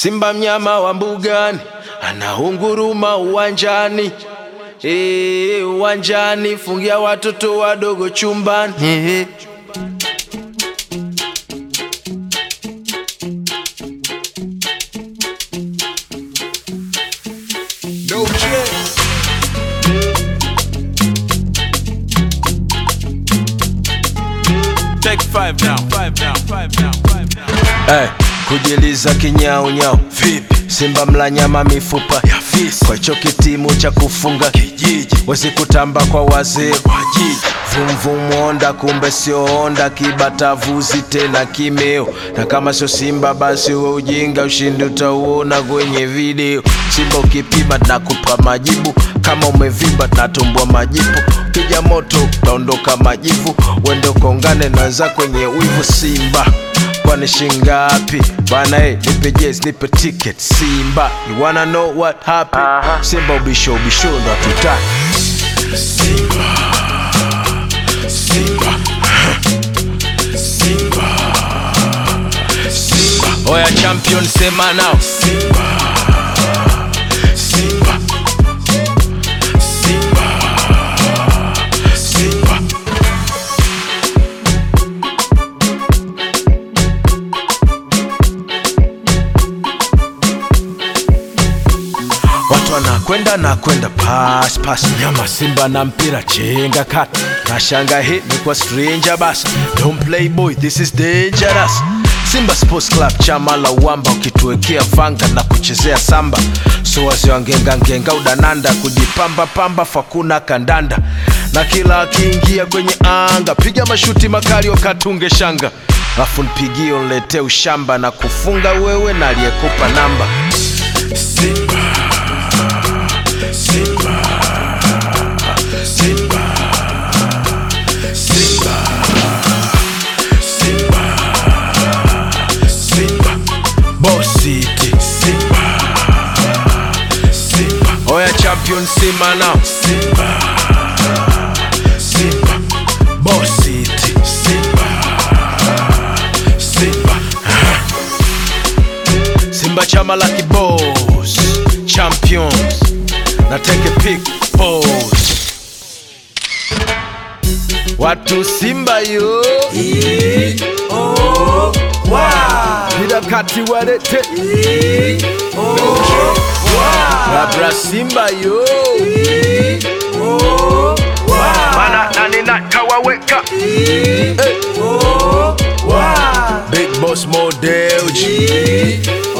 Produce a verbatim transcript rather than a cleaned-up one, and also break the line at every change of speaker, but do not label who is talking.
Simba mnyama wa mbugani, anaunguruma uwanjani. Eh, uwanjani, fungia watoto wadogo chumbani. Eh. No chance.
Take five now, five now, five now, five now.
Hey, kujiliza kinyao nyao. Vipi? Simba mla nyama mifupa ya fisi. Kwa hicho kitimu cha kufunga kijiji, wezi kutamba kwa wazee kwa jiji. Vum vum onda kumbe sio onda, kibata vuzi tena kimeo. Na kama sio Simba basi we ujinga, ushindi utauona kwenye video. Simba ukipima na kupa majibu, kama umevimba na tumbua majibu. Kija moto utaondoka majivu, wende ukongane na wenzako kwenye wivu. Simba kwani shingapi? Bana eh, nipe jazz, nipe ticket. Simba, you wanna know what happened? Uh-huh. Simba ubisho ubisho ndo tutaki. Simba Simba Simba Simba. Oya champion sema now. Simba Simba Simba Simba. Watu wanakwenda na kwenda pass pass, nyama Simba na mpira chenga kata. Na shanga hit ni kwa stranger bas. Don't play boy, this is dangerous. Simba Sports Club chama la uwamba, ukituwekea vanga na kuchezea samba. So wazee wangenga ngenga udananda, kujipamba pamba fakuna kandanda. Na kila akiingia kwenye anga, piga mashuti makali wakatunge shanga. Afu nipigie unlete ushamba, na kufunga wewe na aliyekupa namba. Simba Simba Simba Simba Simba Simba Boss City. Simba Simba. Oya champion Simba now. Simba Simba Boss City. Simba Simba Simba chama la kiboss. Champions na take a pic pose. Watu Simba yo E O Wa Vida kati warete E O Wa Labra Simba yo E O Wa Mana nani na kawaweka E O Wa Big Boss Model G